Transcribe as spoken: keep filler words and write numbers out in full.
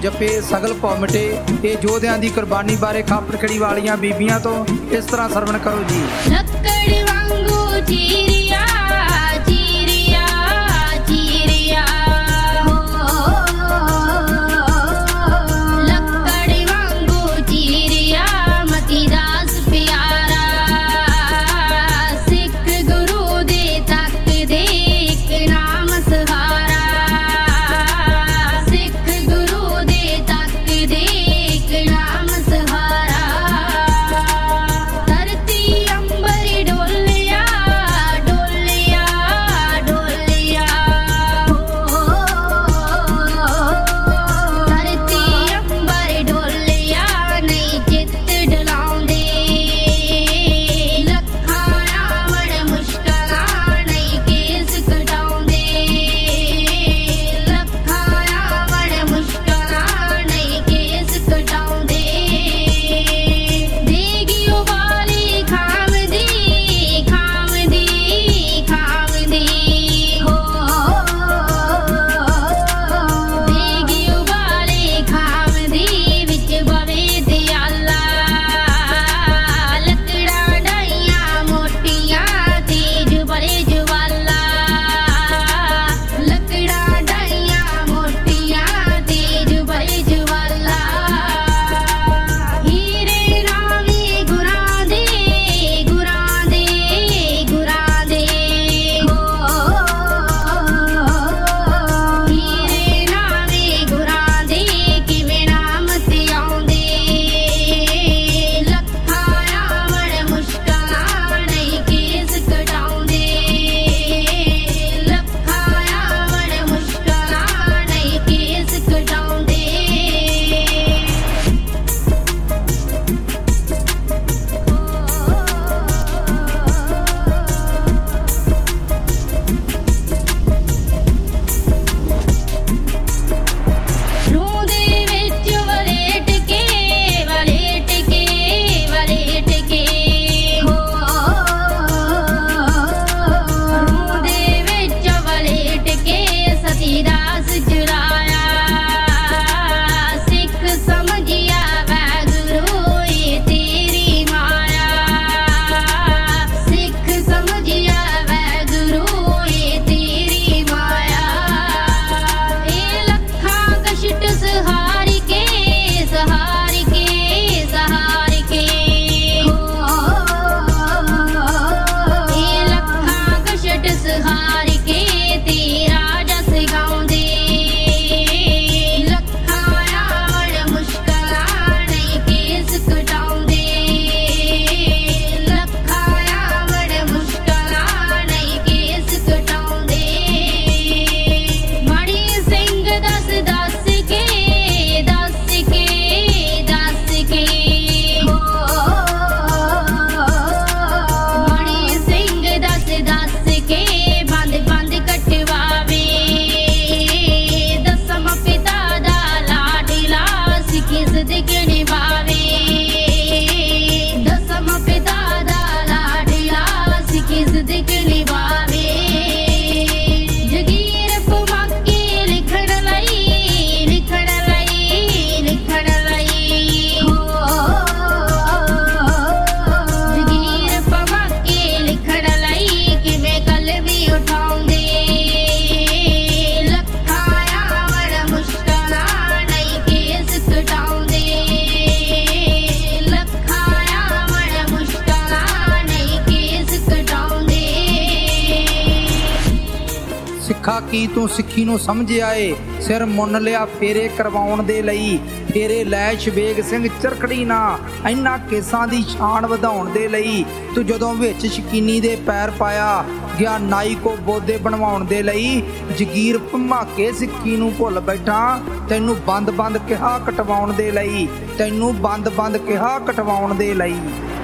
ਜਪੇ ਸਗਲ ਭਉ ਮਿਟੇ। ਇਹ ਯੋਧਿਆਂ ਦੀ ਕੁਰਬਾਨੀ ਬਾਰੇ ਖਾਪਰ ਖੜੀ ਵਾਲੀਆਂ ਬੀਬੀਆਂ ਤੋਂ ਇਸ ਤਰ੍ਹਾਂ ਸਰਵਣ ਕਰੋ ਜੀ। ਲੱਕੜ ਵਾਂਗੂ ਚੀਰਿਆ ਚੀਰਿਆ ਚੀਰਿਆ ਹੋ, ਲੱਕੜ ਵਾਂਗੂ ਚੀਰਿਆ ਮਤੀ ਦਾਸ ਪਿਆਰਾ। ਸਿੱਖ ਗੁਰੂ ਦੇ ਤੱਕ ਦੇ ਇੱਕ ਨਾਮ ਸਹਾਰਾ। ਸਿੱਖ ਗੁਰੂ ਦੇ ਤੱਕ ਦੇ ਇੱਕ ਨਾਮ ਸਹਾਰਾ। ਧਰਤੀ ਅੰਬਰ ਡੋਲਿਆ ਡੋਲਿਆ ਡੋਲਿਆ ਹੋ, ਧਰਤੀ ਅੰਬਰ ਡੋਲਿਆ ਨਹੀਂ ਚਿੱਤ ਡਲਾਉਂਦੇ। ਲੱਖਾਂ ਰਾਵਣ ਮੁਸ਼ਕਲਾਂ ਨਹੀਂ ਕੇਸ ਕਟਾਉਂਦੇ। ਲੱਖਾਂ ਰਾਵਣ ਮੁਸ਼ਕਲਾਂ ਨਹੀਂ ਕੇਸ ਕਟਾਉਂਦੇ। ਦੇਗੀ ਉਬਾਲੀ ਖਾਮਦੀ ਖਾਮਦੀ ਖਾਮਦੀ ਹੋ, ਦੇਗੀ ਉਬਾਲੀ ਖਾਮਦੀ ਵਿੱਚ ਬਵੇ ਦਿਆਲਾ। ਲੱਕੜਾਂ ਡਾਈਆਂ ਮੋਟੀਆਂ ਤੇਜ ਬੜੇ ਜਵਾਲਾ। ਲੱਕੜਾਂ ਡਾਈਆਂ ਮੋਟੀਆਂ ਤੇਜ ਬੜੇ ਜਵਾਲਾ। ਹੀਰੇ ਰਾਵੀ ਗੁਰਾਂ ਦੇ ਗੁਰਾਂ ਦੇ ਗੁਰਾਂ ਦੇ ਹੋ, ਹੀਰੇ ਰਾਵੀ ਗੁਰਾਂ ਦੇ ਕਿਵੇਂ ਨਾਮ ਤੇ ਆਉਂਦੇ। ਲੱਖਾਂ ਰਾਵਣ ਮੁਸ਼ਕਲਾਂ ਨਹੀਂ ਕੇਸ ਕਟਾਉਂਦੇ। ਲੱਖਾਂ ਰਾਵਣ ਮੁਸ਼ਕਲਾਂ ਨਹੀਂ ਕੇਸ ਕਟਾਉਂਦੇ। ਰੂਹ ਦੇ ਵਿੱਚ ਵਲੇਟ ਕੇ ਵਲੇਟ ਕੇ ਵਲੇਟ ਕੇ ਹੋ, ਰੂਹ ਦੇ ਵਿੱਚ ਵਲੇਟ ਕੇ ਸਤੀ ਦਾਸ ਚੁਰਾਇਆ। ਸਿੱਖ ਸਮਝਿਆ ਵਾਹਿਗੁਰੂ ਇਹ ਤੇਰੀ ਮਾਇਆ। ਸਿੱਖ ਸਮਝਿਆ ਵਾਹਿਗੁਰੂ ਇਹ ਤੇਰੀ ਮਾਇਆ। ਇਹ ਲੱਖਾਂ ਕਸ਼ਟ ਸਹਾਰ ਕੇ ਸਹਾਰ ਕੇ ਸਹਾਰ ਕੇ ਹੋ, ਇਹ ਲੱਖਾਂ ਕਸ਼ਟ ਸਹਾਰ ਕੇ ਤੇਰਾ ਜਸ ਗਾਉਂਦੇ। ਲੱਖਾਂ ਰਾਵਣ ਮੁਸ਼ਕਲਾਂ ਨਹੀਂ ਕੇਸ ਕਟਾਉਂਦੇ। ਲੱਖਾਂ ਰਾਵਣ ਮੁਸ਼ਕਲਾਂ ਨਹੀਂ ਕੇਸ ਕਟਾਉਂਦੇ। ਮਾੜੀ ਸਿੰਘ ਦੱਸ ਦੱਸ ਕੇ ਦੱਸ ਕੇ ਦੱਸ ਕੇ ਹੋ, ਮਾੜੀ ਸਿੰਘ ਦੱਸ ਦੱਸ ਕੇ ਬੰਦ ਬੰਦ ਕਟਵਾਵੇ। ਦਸਮ ਪਿਤਾ ਦਾ ਲਾਡਲਾ ਸਿੱਖੀ ਸਦਕੇ ਨਿਭਾਵੇ। ਦਸਮ ਪਿਤਾ ਦਾ ਲਾਡਲਾ ਸਿੱਖੀ ਸਦਕੇ ਨਿਭਾਵੇ। ਜਗੀਰ ਪਵਾਕੇ ਲਿਖਣ ਲਈ ਲਿਖਣ ਲਈ ਲਿਖਣ ਲਈ ਹੋ, ਜਗੀਰ ਪਵਾਕੇ ਲਿਖਣ ਲਈ ਕਿਵੇਂ ਕਲਮੀ ਉਠਾਉਂਦੇ। ਲੱਖਾਂ ਰਾਵਣ ਮੁਸ਼ਕਲਾਂ ਨਹੀਂ ਕੇਸ ਕਟਾਉਂਦੇ। ਲੱਖਾਂ ਰਾਵਣ ਮੁਸ਼ਕਲਾਂ ਨਹੀਂ ਕੇਸ ਕਟਾਉਂਦੇ। ਸਿੱਖਾ ਕੀ ਤੂੰ ਸਿੱਖੀ ਨੂੰ ਸਮਝਿਆ ਏ, ਸਿਰ ਮੁੰਨ ਲਿਆ ਫੇਰੇ ਕਰਵਾਉਣ ਦੇ ਲਈ। ਫੇਰੇ ਲੈ ਸ਼ਵੇਗ ਸਿੰਘ ਚਰਖੜੀ ਨਾ ਇੰਨਾ ਕੇਸਾਂ ਦੀ ਸ਼ਾਨ ਵਧਾਉਣ ਦੇ ਲਈ। ਤੂੰ ਜਦੋਂ ਵਿੱਚ ਸ਼ਕੀਨੀ ਦੇ ਪੈਰ ਪਾਇਆ ਗਿਆ ਨਾਈ ਕੋ ਬੋਦੇ ਬਣਵਾਉਣ ਦੇ ਲਈ। ਜਗੀਰ ਭਮਾਕੇ ਸਿੱਖੀ ਨੂੰ ਭੁੱਲ ਬੈਠਾ, ਤੈਨੂੰ ਬੰਦ ਬੰਦ ਕਿਹਾ ਕਟਵਾਉਣ ਦੇ ਲਈ। ਤੈਨੂੰ ਬੰਦ ਬੰਦ ਕਿਹਾ ਕਟਵਾਉਣ ਦੇ ਲਈ।